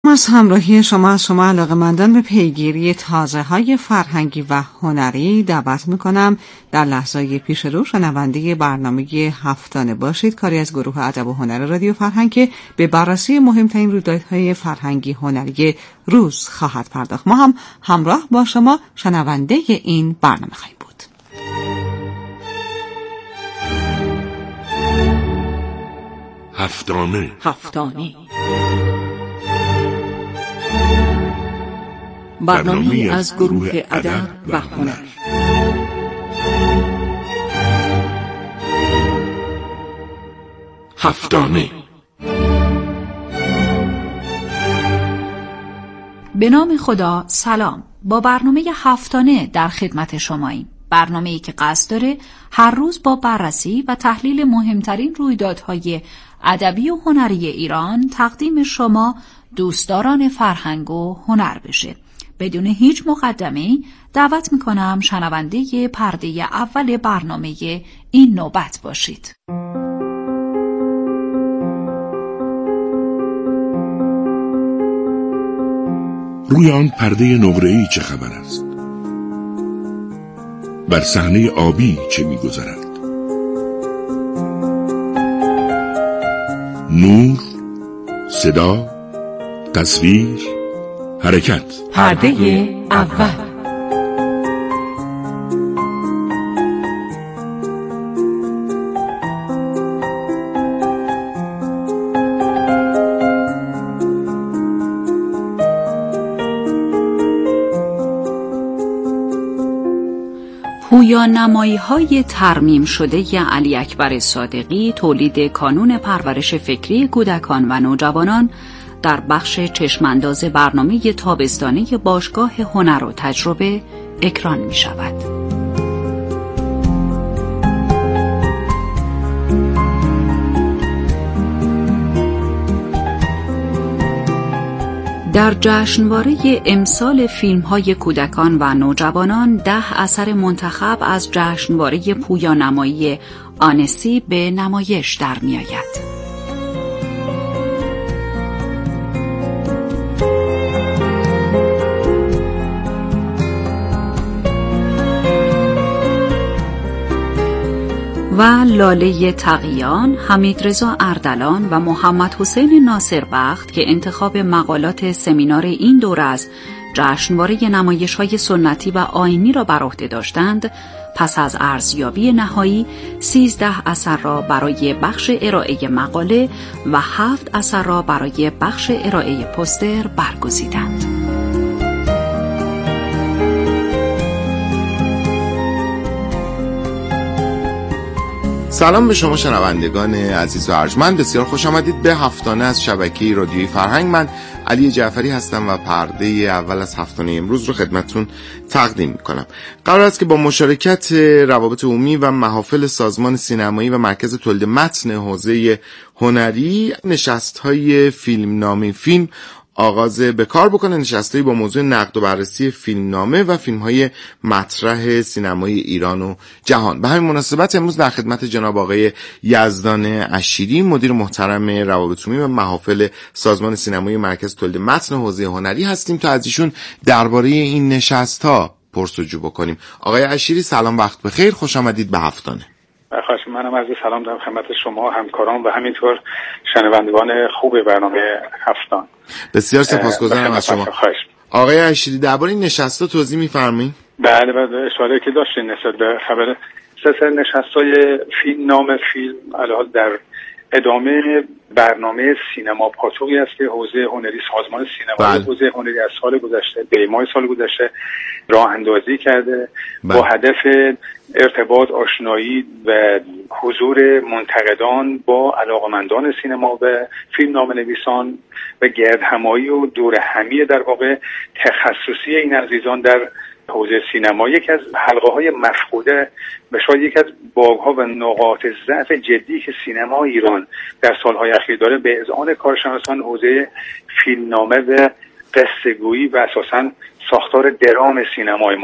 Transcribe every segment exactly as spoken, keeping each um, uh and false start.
از همراهی شما از شما علاقه‌مندان به پیگیری تازه‌های فرهنگی و هنری دعوت می‌کنم در لحظه‌های پیش رو شنونده برنامه هفتانه باشید، کاری از گروه ادب و هنر رادیو فرهنگ که به بررسی مهمترین رویدادهای فرهنگی هنری روز خواهد پرداخت. ما هم همراه با شما شنونده این برنامه خواهیم بود. هفتانه هفتانه برنامه از گروه ادب و هنر. هفتانه به نام خدا. سلام. با برنامه هفتانه در خدمت شماییم. برنامه‌ای که قصد داره هر روز با بررسی و تحلیل مهمترین رویدادهای ادبی و هنری ایران تقدیم شما دوستداران فرهنگ و هنر بشه. بدون هیچ مقدمه‌ای دعوت میکنم شنونده پرده اول برنامه این نوبت باشید. روی آن پرده نقره‌ای چه خبر است؟ بر صحنه آبی چه می‌گذرد؟ نور، صدا، تصویر، حرکت. پرده اول. پویان نمایی‌های ترمیم شده علی اکبر صادقی تولید کانون پرورش فکری کودکان و نوجوانان در بخش چشمانداز برنامه تابستانه باشگاه هنر و تجربه اکران می شود. در جشنواره امسال فیلم‌های کودکان و نوجوانان ده اثر منتخب از جشنواره پویانمایی آنسی به نمایش در می آید. و لاله تقیان، حمیدرضا اردلان و محمد حسین ناصربخت که انتخاب مقالات سمینار این دوره از جشنواره نمایش‌های سنتی و آیینی را بر عهده داشتند، پس از ارزیابی نهایی سیزده اثر را برای بخش ارائه مقاله و هفت اثر را برای بخش ارائه پوستر برگزیدند. سلام به شما شنوندگان عزیز و ارجمند، بسیار خوش آمدید به هفتانه از شبکه رادیوی فرهنگ. من علی جعفری هستم و پرده اول از هفتانه امروز رو خدمتتون تقدیم میکنم. قرار است که با مشارکت روابط عمومی و محافل سازمان سینمایی و مرکز تولید متن حوزه هنری نشست‌های فیلمنامه فیلم آغاز به کار بکنه. نشسته‌ای با موضوع نقد و بررسی فیلمنامه و فیلم‌های مطرح سینمای ایران و جهان. به همین مناسبت امروز در خدمت جناب آقای یزدان عشیری، مدیر محترم روابط عمومی و محافل سازمان سینمایی مرکز تولید متن حوزه هنری هستیم تا از ایشون درباره این نشست‌ها پرس‌وجو بکنیم. آقای عشیری سلام، وقت بخیر، خوش آمدید به هفتانه. خواهش منم عرض سلام دارم خدمت شما همکاران و همینطور شنوندگان خوب برنامه هفتان. بسیار سپاسگزارم از شما. آقای عشیری درباره این نشست‌ها توضیح می‌فرمایید؟ بله بله، اشاره که داشتین نسبت به خبر سه سر نشست‌های فیلم نام فیلم الان در ادامه برنامه سینما پاتوقی است که حوزه هنری سازمان سینما حوزه هنری از سال گذشته به ماه سال گذشته راه اندازی کرده بله. با هدف ارتباط، آشنایی و حضور منتقدان با علاقمندان سینما و فیلم نام نویسان و گردهمایی و دور همی در واقع تخصصی این عزیزان در حوزه سینما. یکی از حلقه های مفقوده و شاید یکی از باگها و نقاط ضعف جدی که سینما ایران در سالهای اخیر داره به اذعان کارشناسان حوزه فیلمنامه و قصه‌گویی و اساساً ساختار درام سینمای ماست.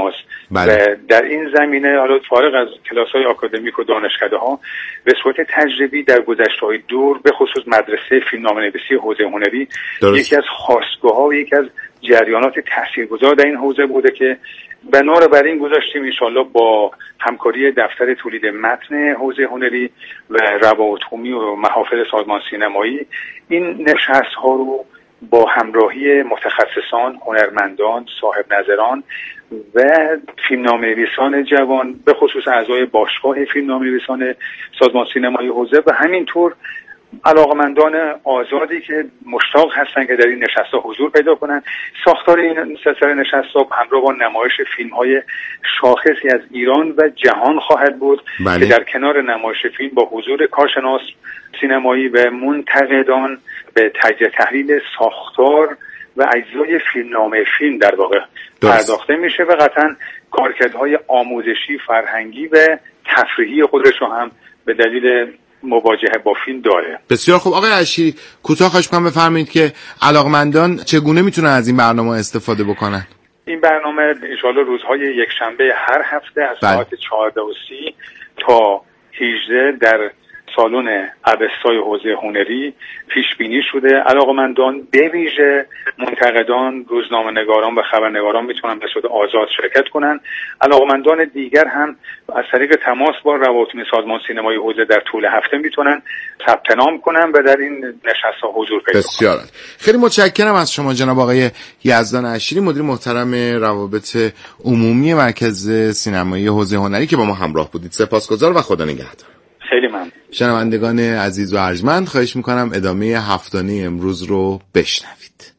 بله. و در این زمینه حالا فارغ از کلاس‌های آکادمیک و دانشکده‌ها به صورت تجربی در گذشته‌های دور به خصوص مدرسه فیلمنامه‌نویسی حوزه هنری درست. یکی از خاستگاه‌ها و یکی از جریانات تاثیرگذار در این حوزه بوده که بنا بر این گذاشتیم انشالله با همکاری دفتر تولید متن حوزه هنری و روابط عمومی و محافل سازمان سینمایی این نشست‌ها رو با همراهی متخصصان، هنرمندان، صاحب نظران و فیلمنامه‌نویسان جوان به خصوص اعضای باشگاه فیلمنامه‌نویسان سازمان سینمایی حوزه و همینطور علاقمندان آزادی که مشتاق هستن که در این نشست‌ها حضور پیدا کنن. ساختار این سلسله نشست‌ها همراه با نمایش فیلم‌های شاخصی از ایران و جهان خواهد بود بله. که در کنار نمایش فیلم با حضور کارشناس سینمایی و منتقدان به تجزیه تحلیل ساختار و اجزای فیلمنامه فیلم در واقع پرداخته میشه و قطعاً کارکردهای آموزشی، فرهنگی و تفریحی خودش رو هم به دلیل مواجهه با فیلم داره. بسیار خوب. آقای عشیری کوتاه خواهش می‌کنم بفرمایید که علاقمندان چگونه میتونن از این برنامه استفاده بکنن؟ این برنامه انشاءالله روزهای یک شنبه هر هفته از بله. ساعت چهارده و سی تا هجده در سالن اوستای حوزه هنری پیش بینی شده. علاقمندان به ویژه منتقدان، روزنامه‌نگاران و خبرنگاران میتونن به صورت آزاد شرکت کنن. علاقمندان دیگر هم از طریق تماس با روابط سازمان سینمایی حوزه در طول هفته میتونن ثبت نام کنن و در این نشست‌ها حضور پیدا کنن. بسیار خیلی متشکرم از شما جناب آقای یزدان عشیری، مدیر محترم روابط عمومی مرکز سینمایی حوزه هنری که با ما همراه بودید. سپاسگزار و خدا نگهدار. خیلی ممنون. شنوندگان عزیز و ارجمند خواهش میکنم ادامه هفتانه امروز رو بشنوید.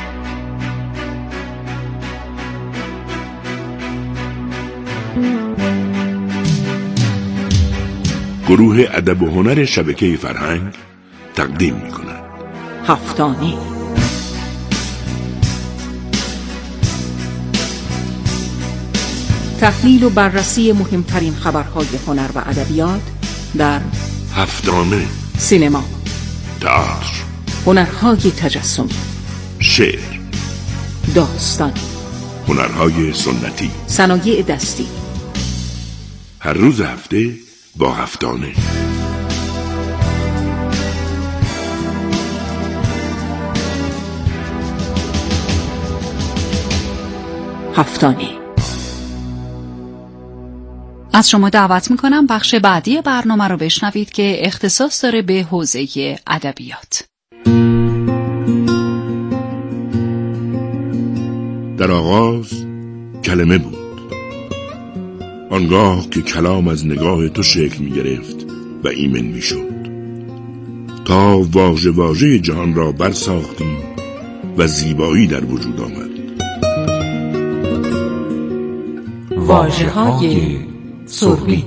گروه ادب و هنر شبکه فرهنگ تقدیم میکند هفتانه تحلیل و بررسی مهمترین خبرهای هنر و ادبیات در هفتانه سینما، تئاتر، هنرهای تجسمی، شعر، داستان، هنرهای سنتی، صنایع دستی. هر روز هفته با هفتانه. هفتانه. از شما دعوت میکنم بخش بعدی برنامه رو بشنوید که اختصاص داره به حوزه ادبیات. در آغاز کلمه بود، آنگاه که کلام از نگاه تو شکل می گرفت و ایمن می شد، تا واژه واژه جهان را برساختیم و زیبایی در وجود آمد. واژه های سربی.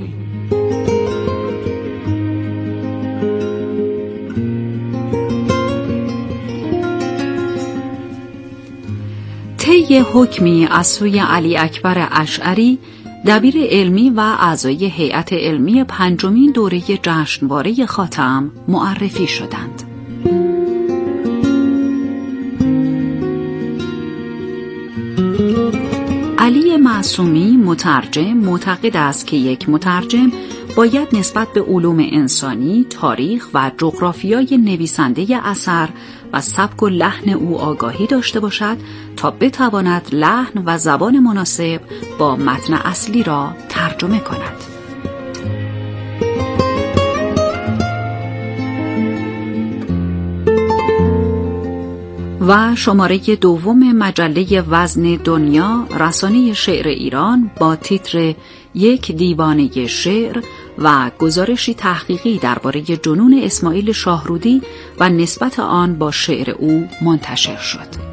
طی حکمی از سوی علی اکبر اشعری، دبیر علمی و اعضای هیئت علمی پنجمین دوره جشنواره خاتم معرفی شدند. علی معصومی مترجم معتقد است که یک مترجم باید نسبت به علوم انسانی، تاریخ و جغرافیای نویسنده اثر و سبک و لحن او آگاهی داشته باشد تا بتواند لحن و زبان مناسب با متن اصلی را ترجمه کند. و شماره دوم مجله وزن دنیا رسانه شعر ایران با تیتر یک دیوانه شعر و گزارشی تحقیقی درباره جنون اسماعیل شاهرودی و نسبت آن با شعر او منتشر شد.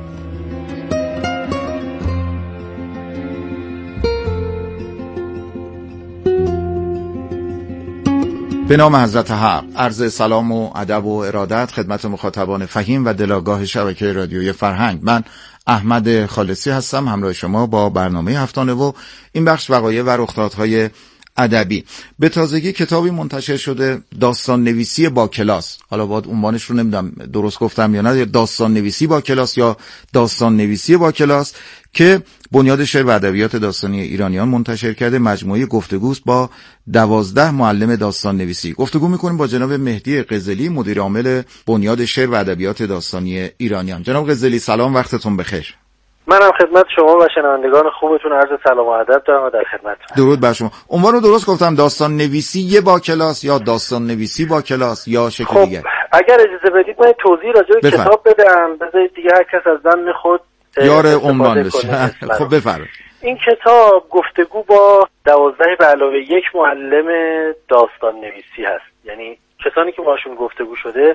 به نام حضرت حق، عرض سلام و ادب و ارادت خدمت مخاطبان فهیم و دلاگاه شبکه رادیوی فرهنگ. من احمد خالصی هستم، همراه شما با برنامه هفتانه و این بخش وقایع و رخدادهای ادبی. به تازگی کتابی منتشر شده، داستان نویسی با کلاس. حالا باید عنوانش رو نمیدونم درست گفتم یا نه، داستان نویسی با کلاس یا داستان نویسی با کلاس، که بنیاد شعر و ادبیات داستانی ایرانیان منتشر کرده. مجموعه گفتگوست با دوازده معلم داستان نویسی. گفتگو میکنیم با جناب مهدی قزلی، مدیر عامل بنیاد شعر و ادبیات داستانی ایرانیان. جناب قزلی سلام، وقتتون بخیر. منم خدمت شما و شنوندگان خوبتون عرض سلام و ادب دارم و در خدمتتون. درود بر شما. عنوان رو درست گفتم، داستان نویسی یه با کلاس یا داستان نویسی با کلاس یا شکل خب دیگه؟ اگر اجازه بدید من توضیح راجع به کتاب بدم، بذارید دیگه هر کس از ضمن خود یار عنوان بشه. خب بفرمایید. این کتاب گفتگو با دوازده به علاوه یک معلم داستان نویسی هست. یعنی کسانی که باشون گفتگو شده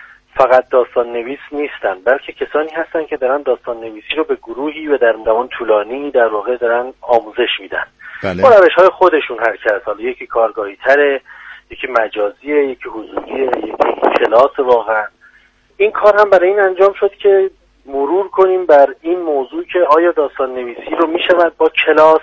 فقط داستان نویس نیستن، بلکه کسانی هستن که دارن داستان نویسی رو به گروهی و در زمان طولانی در واقع دارن آموزش میدن. بله. با روش‌های خودشون هر کس، حالا یکی کارگاهی تره، یکی مجازیه، یکی حضوریه، یکی کلاس. واقعا این کار هم برای این انجام شد که مرور کنیم بر این موضوع که آیا داستان نویسی رو میشود با کلاس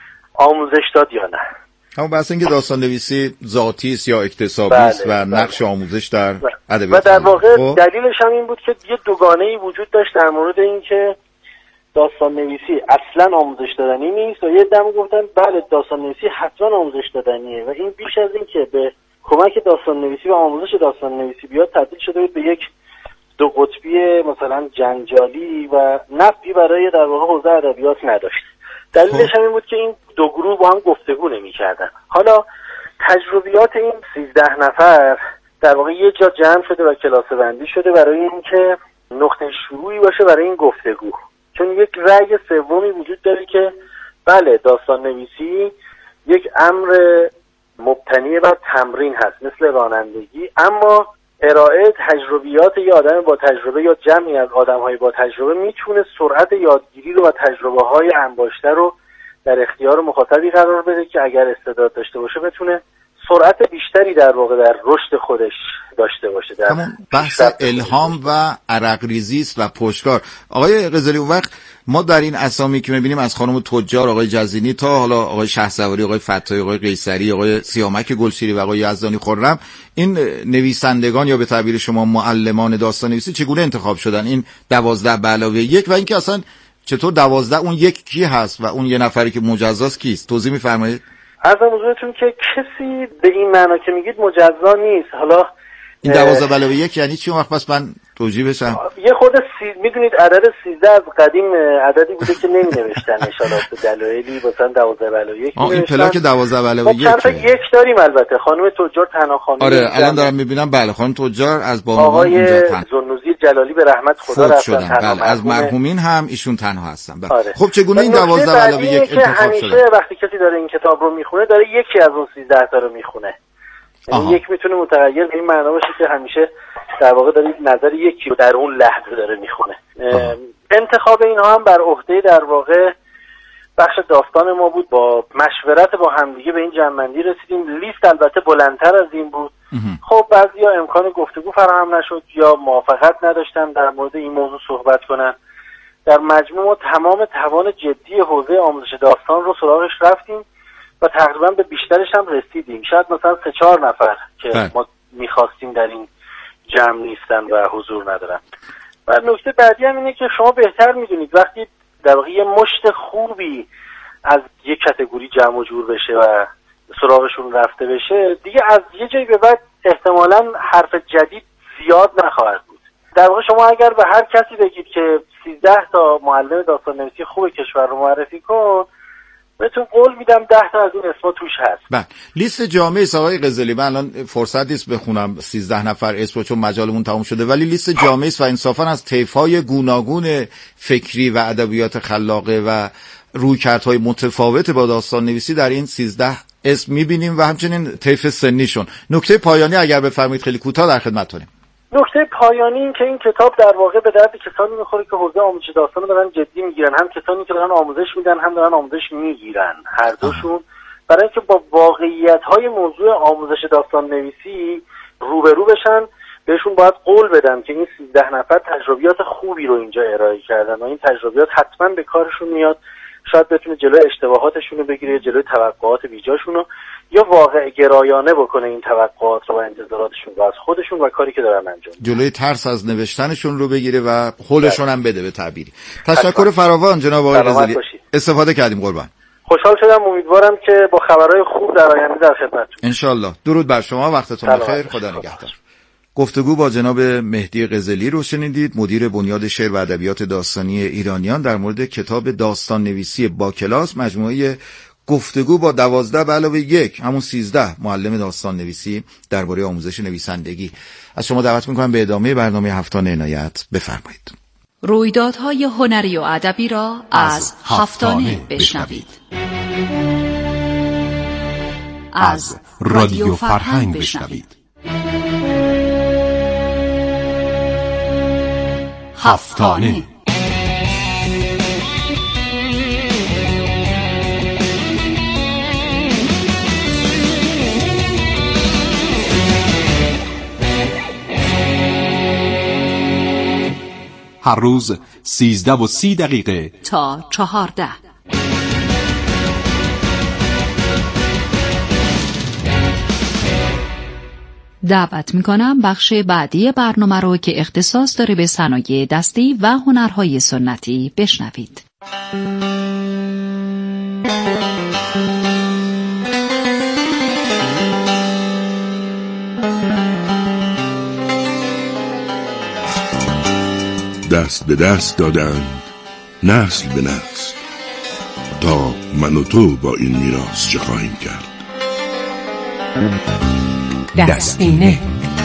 آموزش داد یا نه. اما بحث این که داستان نویسی ذاتی است یا اکتسابی است بله، و بله. نقش آموزش در ادبیات. و در واقع خب. دلیلش هم این بود که یه دوگانه‌ای وجود داشت در مورد این که داستان نویسی اصلا آموزش دادنی نیست و یه دم گفتن بله داستان نویسی حتما آموزش دادنیه و این بیش از این که به کمک داستان نویسی و آموزش داستان نویسی بیاد تبدیل شده بود به یک دو قطبی مثلا جنجالی و نفعی برای در واقع حوزه ادبیات نداشت. دلیلش هم این بود که این دو گروه با هم گفتگو نمی‌کردن. حالا تجربیات این سیزده نفر در واقع یه جا جمع شده و کلاسه بندی شده برای اینکه نقطه شروعی باشه برای این گفتگو. چون یک رأی سومی وجود داره که بله داستان نویسی یک امر مبتنی بر تمرین هست مثل رانندگی، اما ارائه تجربیات یه آدم با تجربه یا جمعی از آدم‌های با تجربه میتونه سرعت یادگیری رو و تجربه‌های انباشته رو در اختیار مخاطبی قرار بده که اگر استعداد داشته باشه بتونه سرعت بیشتری در واقع در رشد خودش داشته باشه. در همون بحث الهام و عرق‌ریزی است و پشتکار. آقای قزلی، اون وقت ما در این اسامی که می‌بینیم از خانم تجار، آقای جزینی تا حالا آقای شهسواری، آقای فتاحی، آقای قیصری، آقای سیامک گلشیری و آقای یزدانی خرم، این نویسندگان یا به تعبیر شما معلمان داستان نویسی چگونه انتخاب شدن؟ این دوازده به علاوه یک و اینکه اصلا چطور دوازده اون یک کی هست و اون یه نفری که مجزاست کیست؟ توضیح می‌فرمایید؟ عرضم حضورتون که کسی به این معنا که میگید مجزا نیست. حالا این دوازده به علاوه یک یعنی چی؟ اون وقت پس من توجیه بشم. یه خود سی... میدونید عدد سیزده از قدیم عددی بوده که نمی نوشتن اشارات به دلایلی، مثلا دوازده به علاوه یک این پلاک دوازده به علاوه یک. ما چند یک داریم البته. خانم تجار تنها خانم. آره الان دارم میبینم. بله خانم تجار از بانوان آقای اینجا تن... زنوزی جلالی به رحمت خدا رفتن. بله از مرحومین هم ایشون تنها هستن. بله. آره. خب چگونه این دوازده به علاوه یک انتخاب شده؟ همیشه وقتی کسی داره این کتاب رو میخونه داره یکی از اون سیزده تا رو میخونه. یعنی یک میتونه متغیر به این معنا باشه که همیشه در واقع دارید نظر یکی رو در اون لحظه داره میخونه. انتخاب اینها هم بر عهده در واقع بخش داستان ما بود. با مشورت با همدیگه به این جمع‌بندی رسیدیم. لیست البته بلندتر از این بود. خب بعضیا امکان گفتگو فراهم نشد یا موافقت نداشتن در مورد این موضوع صحبت کنن. در مجموع ما تمام توان جدی حوزه آموزش داستان رو سراغش رفتیم و تقریبا به بیشترش هم رسیدیم. شاید مثلا سه چهار نفر که بله. ما میخواستیم در این جمع نیستن و حضور ندارن. و نکته بعدی هم اینه که شما بهتر میدونید وقتی در واقع یه مشت خوبی از یک کاتگوری جمع و جور بشه و سراغشون رفته بشه، دیگه از یه جایی به بعد احتمالاً حرف جدید زیاد نخواهد بود. در واقع شما اگر به هر کسی بگید که سیزده تا معلم داستان نویسی خوب کشور رو معرفی کن، بهتون قول میدم ده تا از این اسما توش هست. بله لیست جامعه است آقای قزلی. من الان فرصت نیست بخونم سیزده نفر اسمو چون مجالمون تموم شده، ولی لیست جامعه است و انصافا از طیف‌های گوناگون فکری و ادبیات خلاقه و رویکردهای متفاوت با داستان نویسی در این سیزده اسم میبینیم و همچنین طیف سنیشون. نکته پایانی اگر بفرمایید خیلی کوتاه در خدمتتونیم. نکته پایانی این که این کتاب در واقع به درد کسانی میخوره که حوزه آموزش داستان رو دارن جدی میگیرن، هم کسانی که دارن آموزش میدن هم دارن آموزش میگیرن، هر دوشون، برای اینکه با واقعیت‌های موضوع آموزش داستان نویسی روبرو بشن. بهشون باید قول بدم که این سیزده نفر تجربیات خوبی رو اینجا ارائه کردن و این تجربیات حتما به کارشون میاد. شاید بتونه جلوی اشتباهاتشون رو بگیره، جلوی توقعات بیجاشون رو، یا واقع گرایانه بکنه این توقعات رو و انتظاراتشون رو از خودشون و کاری که دارن انجام میدن. جلوی ترس از نوشتنشون رو بگیره و حلشون هم بده به تعبیری. تشکر فراوان جناب آقای قزلی. استفاده کردیم قربان. خوشحال شدم، امیدوارم که با خبرهای خوب در آینده در خدمتتون. ان شاء الله. درود بر شما، وقتتون بخیر، خدا نگهدار. گفتگو با جناب مهدی قزلی رو شنیدید، مدیر بنیاد شعر و ادبیات داستانی ایرانیان، در مورد کتاب داستان نویسی با کلاس، مجموعه گفتگو با دوازده به علاوه یک همون سیزده معلم داستان نویسی درباره آموزش نویسندگی. از شما دعوت میکنم به ادامه برنامه هفتانه عنایت بفرمایید. رویدادهای هنری و ادبی را از هفتانه بشنوید. از رادیو فرهنگ بشنوید. هفتانه هر روز سیزده و سی دقیقه تا چهارده. دعوت میکنم بخش بعدی برنامه رو که اختصاص داره به صنایع دستی و هنرهای سنتی بشنوید. دست به دست دادند نسل به نسل، تا من و تو با این میراث چه خواهیم کرد. دستینه.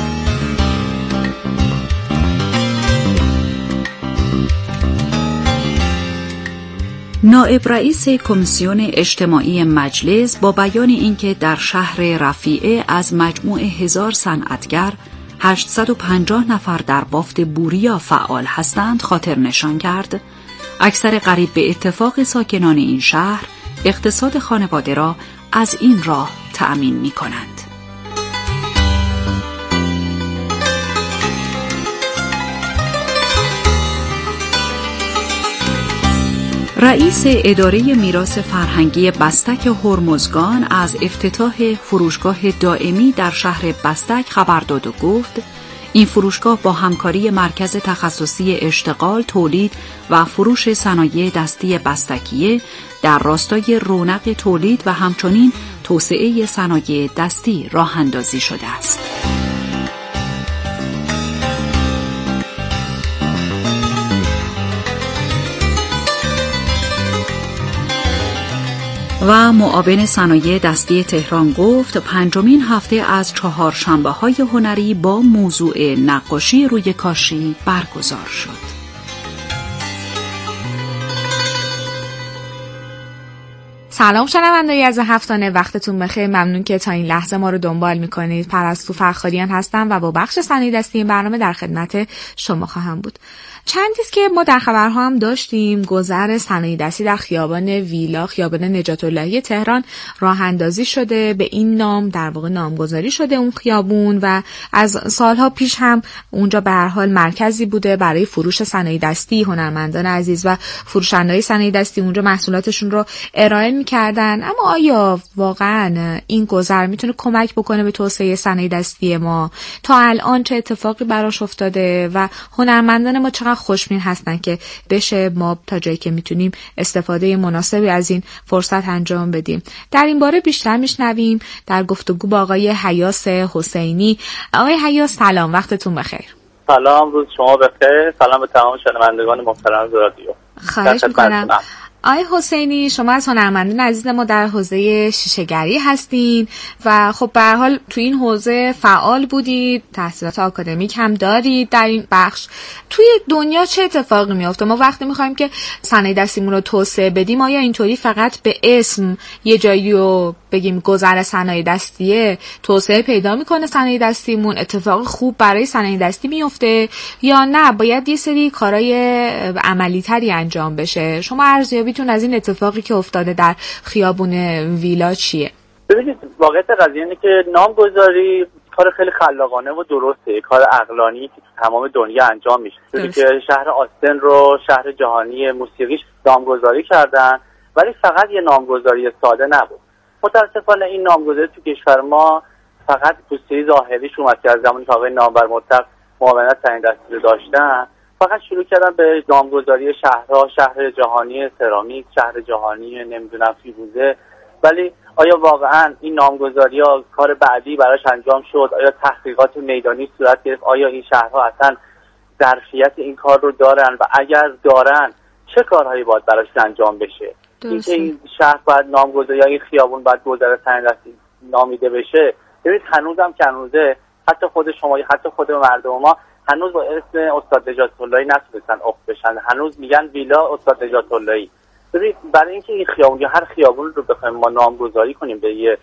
نائب رئیس کمیسیون اجتماعی مجلس با بیان اینکه در شهر رفیعه از مجموع هزار صنعتگر هشتصد و پنجاه نفر در بافت بوریا فعال هستند خاطر نشان کرد اکثر قریب به اتفاق ساکنان این شهر اقتصاد خانواده را از این راه تأمین می کنند. رئیس اداره میراث فرهنگی بستک هرمزگان از افتتاح فروشگاه دائمی در شهر بستک خبر داد و گفت این فروشگاه با همکاری مرکز تخصصی اشتغال، تولید و فروش صنایع دستی بستکیه در راستای رونق تولید و همچنین توسعه صنایع دستی راه اندازی شده است. و معاون صنایع دستی تهران گفت پنجمین هفته از چهار شنبه های هنری با موضوع نقاشی روی کاشی برگزار شد. سلام شنوندگان از هفتانه، وقتتون بخیر. ممنون که تا این لحظه ما رو دنبال میکنید. پرستو فرخاریان هستم و با بخش صنایع دستی این برنامه در خدمت شما خواهم بود. چندیست که ما در خبرها هم داشتیم گذر صنایع دستی در خیابان ویلا، خیابان نجات اللهی تهران راه اندازی شده، به این نام در واقع نامگذاری شده اون خیابون و از سالها پیش هم اونجا به هر حال مرکزی بوده برای فروش صنایع دستی. هنرمندان عزیز و فروشنده‌های صنایع دستی اونجا محصولاتشون رو ارائه می‌کردن. اما آیا واقعا این گذر میتونه کمک بکنه به توسعه صنایع دستی ما؟ تا الان چه اتفاقی براش افتاده و هنرمندان ما چقدر خوشبین هستن که بشه ما تا جایی که میتونیم استفاده مناسبی از این فرصت انجام بدیم؟ در این باره بیشتر میشنویم در گفتگو با آقای حیاس حسینی. آقای حیاس سلام، وقتتون بخیر. سلام، روز شما بخیر. سلام به تمام شنوندگان محترم رادیو. خواهش میکنم. آقای حسینی، شما از هنرمندان عزیز ما در حوزه شیشه‌گری هستین و خب به هر حال تو این حوزه فعال بودید، تحصیلات آکادمیک هم دارید در این بخش. توی دنیا چه اتفاقی میفته؟ ما وقتی میخوایم که صنایع دستیمون رو توسعه بدیم، آیا اینطوری فقط به اسم یه جایی رو بگیم گذر صنایع دستیه توسعه پیدا میکنه صنایع دستیمون، اتفاق خوب برای صنایع دستی میفته، یا نه باید یه سری کارهای عملی تری انجام بشه؟ شما ارزیابیتون از این اتفاقی که افتاده در خیابون ویلا چیه؟ ببینید، واقعیت قضیه اینه که نامگذاری کار خیلی خلاقانه و درسته، کار عقلانی که تو تمام دنیا انجام میشه. چون که شهر آستن رو شهر جهانی موسیقیش نامگذاری کردن، ولی فقط یه نامگذاری ساده نبود. متاسفانه این نامگذاری تو کشور ما فقط پوسته ظاهریش اومد که از زمانی که آقای نامور مطلق معاونت تعیین دستی رو داشتن فقط شروع کردن به نامگذاری شهرها، شهر جهانی سرامیک، شهر جهانی نمیدونم فیروزه. ولی آیا واقعا این نامگذاری‌ها کار بعدی براش انجام شد؟ آیا تحقیقات میدانی صورت گرفت؟ آیا این شهرها اصلا ظرفیت این کار رو دارن و اگر دارن چه کارهایی باید براش انجام بشه؟ اینکه این شهر باید نامگذاری یا این خیابون باید گذر تعیین دستی نامیده بشه. ببینید هنوزم که هنوزه حتی خود شما حتی خود مردم ما هنوز با اسم استاد نجات اللهی نتونستن افت بشن، هنوز میگن ویلا استاد نجات اللهی. ببینید برای اینکه این خیابون یا هر خیابون رو بخوایم ما نامگذاری کنیم به یه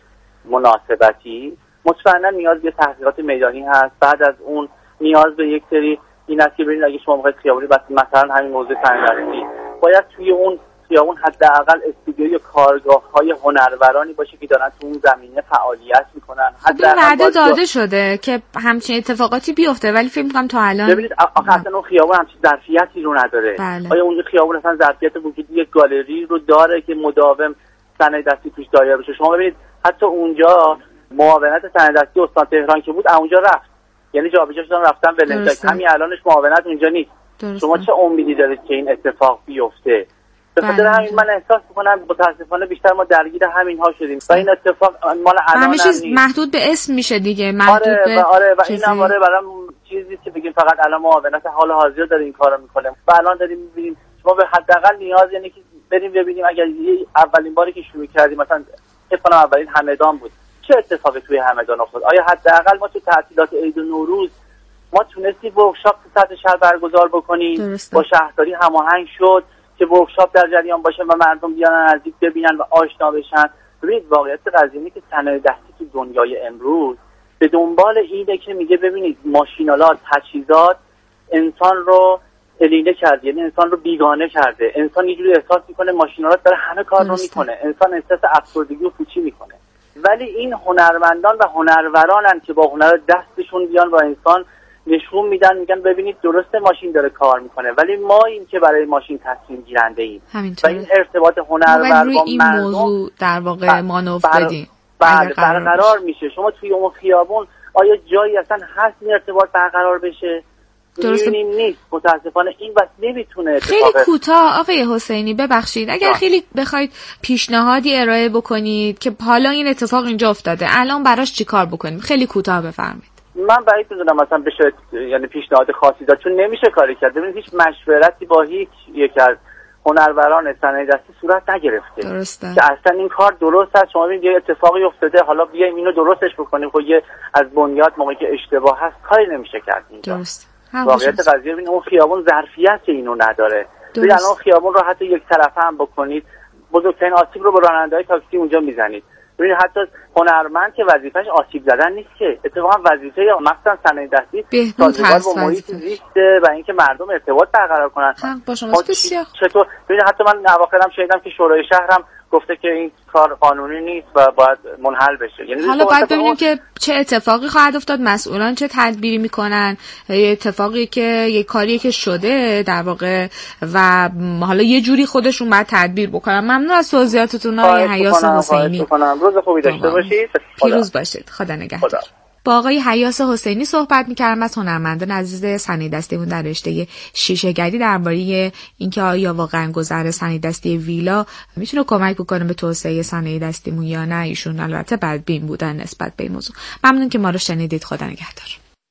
مناسبتی، مطمئنا نیاز به تحقیقات میدانی هست. بعد از اون نیاز به یک سری این است که ببینید اگه شما میخواید خیابونی بس مثلا همین موضوع تعیین دستی باید توی اون خیابون حداقل استودیو یا کارگاه‌های هنرورانی باشه که دارن تو اون زمینه فعالیت میکنن. حداقل وعده داده شده که همچین اتفاقاتی بیفته، ولی فکر می‌کنم تا الان ببینید آخه اصلا اون خیابون همچین ظرفیتی رو نداره. بله. آیا اون خیابون اصلا ظرفیت وجود یک گالری رو داره که مداوم صنایع دستی توش دایر بشه؟ شما ببینید حتی اونجا معاونت صنایع دستی استان تهران که بود اونجا رفت، یعنی جابجا شدن رفتن ولنجک، همین الانش معاونت اونجا نیست. درسته. شما چه امیدی دارید که این اتفاق بیفته؟ به خاطر همین من احساس می‌کنم متأسفانه بیشتر ما درگیر همین ها شدیم و این اتفاق مال الان همه چیز محدود به اسم میشه دیگه، محدود آره به و آره و اینم آره برام چیزی که بگیم فقط الان معاونت حال حاضر داره این کارو میکنه و الان داریم می‌بینیم شما به حداقل نیاز یعنی که بریم ببینیم اگر اولین باری که شروع کردیم مثلا فکر کنم اولین همدان بود چه اتفاقی توی همدان افتاد. آیا حداقل ما تو تعطیلات عید و نوروز ما تونستیم ورکشاپ تو سطح شهر برگزار بکنیم؟ درسته. با شهرداری هماهنگ شد که ورکشاپ در جریان باشه و مردم بیان نزدیک ببینن و آشنا بشن. ببینید واقعیت قضیه اینه که صنایع دستی تو دنیای امروز به دنبال اینه که میگه ببینید ماشینالات، تجهیزات انسان رو الینه کرده، یعنی انسان رو بیگانه کرده. انسان یه جوری احساس میکنه ماشینالات داره همه کار رو میکنه، انسان احساس افسردگی و پوچی میکنه. ولی این هنرمندان و هنرورانن که با هنر دستشون بیان و انسان نشون میدن، میگن ببینید درسته ماشین داره کار میکنه ولی ما این که برای ماشین تصمیم گیرنده ایم و این ارتباط هنرور با این موضوع در واقع مانور بدیم بله برقرار میشه. شما توی اون خیابون آیا جایی اصلا هست این ارتباط برقرار بشه؟ می‌بینیم نیست. متاسفانه این بس نمیتونه. خیلی کوتاه آقای حسینی ببخشید اگر آه. خیلی بخواید پیشنهادی ارائه بکنید که حالا این اتفاق اینجا افتاده الان براش چیکار بکنیم، خیلی کوتاه بفرمایید. من بعید می‌دونم مثلا بشه یعنی پیشنهاد خاصی داد چون نمیشه کاری کرد. ببینید هیچ مشورتی با هیچ یک از هنروران صنایع دستی صورت نگرفته. درسته. که اصلا این کار درست است. شما ببینید یه اتفاقی افتاده حالا بیایم اینو درستش بکنیم. خب یه از بنیاد موقعی که اشتباه هست کاری نمیشه کرد اینجا. درست. واقعیت قضیه ببین اون خیابون ظرفیت اینو نداره. ببین الان خیابون رو حتی یک طرفه هم بکنید بزرگترین آسیب رو به راننده‌های تاکسی اونجا میزنید. ببینید حتی هنرمند که وظیفه‌اش آسیب زدن نیست که اتفاقا وظیفه یا مثلا صنایع دستی سازگار با محیط زیسته و اینکه مردم ارتباط برقرار کنن. با شما بسیار چطور ببینید حتی من اواخرم شنیدم که شورای شهرم گفته که این کار قانونی نیست و باید منحل بشه. یعنی حالا باید ببینیم که چه اتفاقی خواهد افتاد، مسئولان چه تدبیری میکنن، یه اتفاقی که یه کاری که شده در واقع و حالا یه جوری خودشون باید تدبیر بکنن. ممنون از توضیحاتتون آقای حیاس حسینی. روز خوبی داشته باشید. پیروز باشید. خدا نگهدار. خدا. با آقای حیاس حسینی صحبت می‌کردم از هنرمندان عزیز صنایع دستیمون در رشته شیشه‌گری درباره اینکه آیا واقعا گذر صنایع دستی ویلا میتونه کمک بکنه به توسعه صنایع دستیمون یا نه. ایشون البته بدبین بودن نسبت به این موضوع. ممنون که ما رو شنیدید. خدا نگهدار.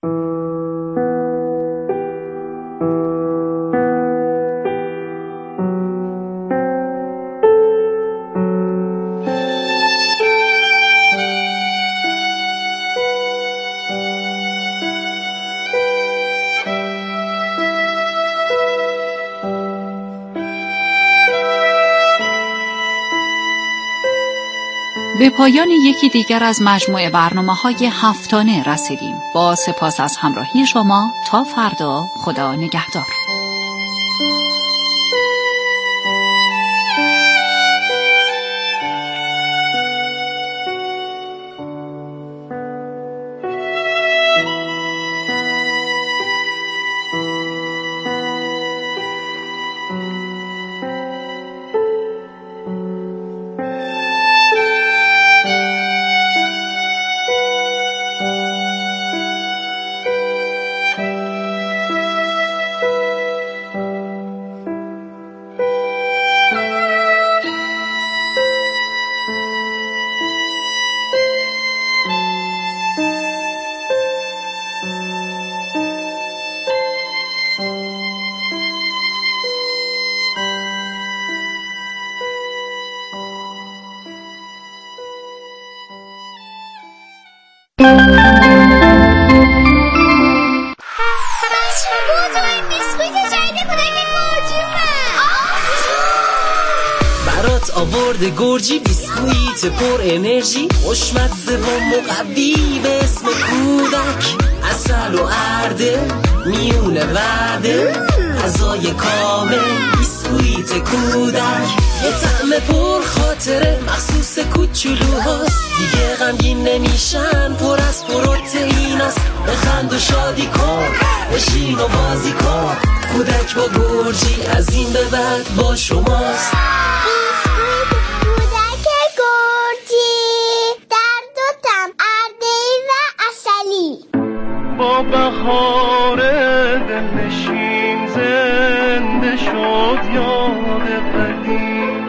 به پایان یکی دیگر از مجموعه برنامه‌های هفتانه رسیدیم. با سپاس از همراهی شما تا فردا. خدا نگهدار. آورده گرجی، بیسکویت پر انرژی، خوشمزه و مقوی به اسم کودک، عسل و ارده میونه وعده، غذای کامل بیسکویت کودک، یه طعم پر خاطره مخصوص کوچولوهاست، دیگه غمگین نمیشن، پر از پروتئیناست، بخند و شادی کن، بشین و بازی کن، کودک با گرجی از این به بعد با شماست. کودک گرجی در دو طعم، ارده‌ای و عسلی. با بهار دلنشین زنده شد یاد قدیم،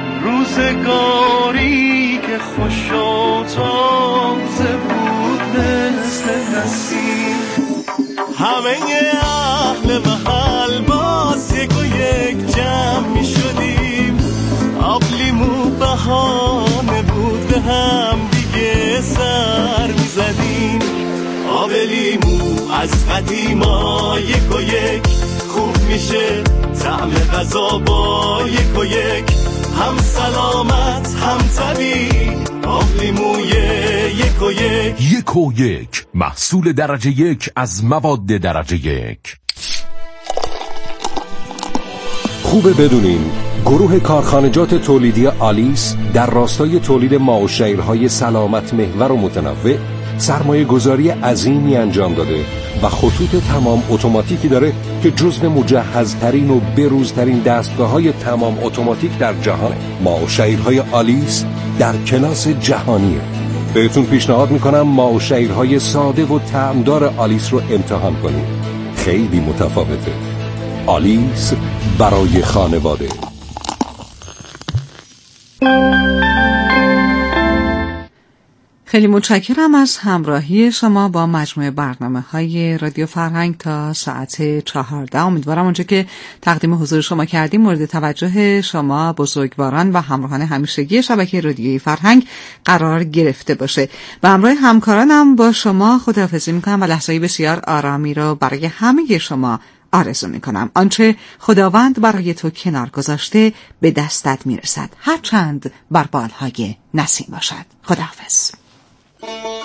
روزگاری که خوش و تازه بود مثل نسیم، همه اهل محل باز یک و یک جمع می شدیم، آب لیمو بهانه بود به هم دیگه سر می زدیم، آب لیمو از قدیما یک و یک خوب میشه، طعم غذا با یک و یک هم سلامت هم طبیعی، آب لیموی یک و یک. یک و یک محصول درجه یک از مواد درجه یک. خوبه بدونین گروه کارخانجات تولیدی آلیس در راستای تولید ماه‌وشیرهای سلامت محور و متنوع سرمایه گذاری عظیمی انجام داده و خطوط تمام اتوماتیکی داره که جزو مجهزترین و بروزترین دستگاه‌های تمام اتوماتیک در جهانه. ماه‌وشیرهای آلیس در کلاس جهانیه. بهتون پیشنهاد میکنم ماه‌وشیرهای ساده و طعمدار آلیس رو امتحان کنید. خیلی متفاوته. آلیس برای خانواده. خیلی متشکرم از همراهی شما با مجموعه برنامه های رادیو فرهنگ تا ساعت چهارده. امیدوارم اونجا که تقدیم حضور شما کردیم مورد توجه شما بزرگواران و همراهان همیشگی شبکه رادیویی فرهنگ قرار گرفته باشه. و همراه همکارانم با شما خداحافظی میکنم و لحظه‌ای بسیار آرامی رو برای همه شما آرزو میکنم. آنچه خداوند برای تو کنار گذاشته به دستت میرسد، هرچند بر بالهای نسیم باشد. خداحافظ.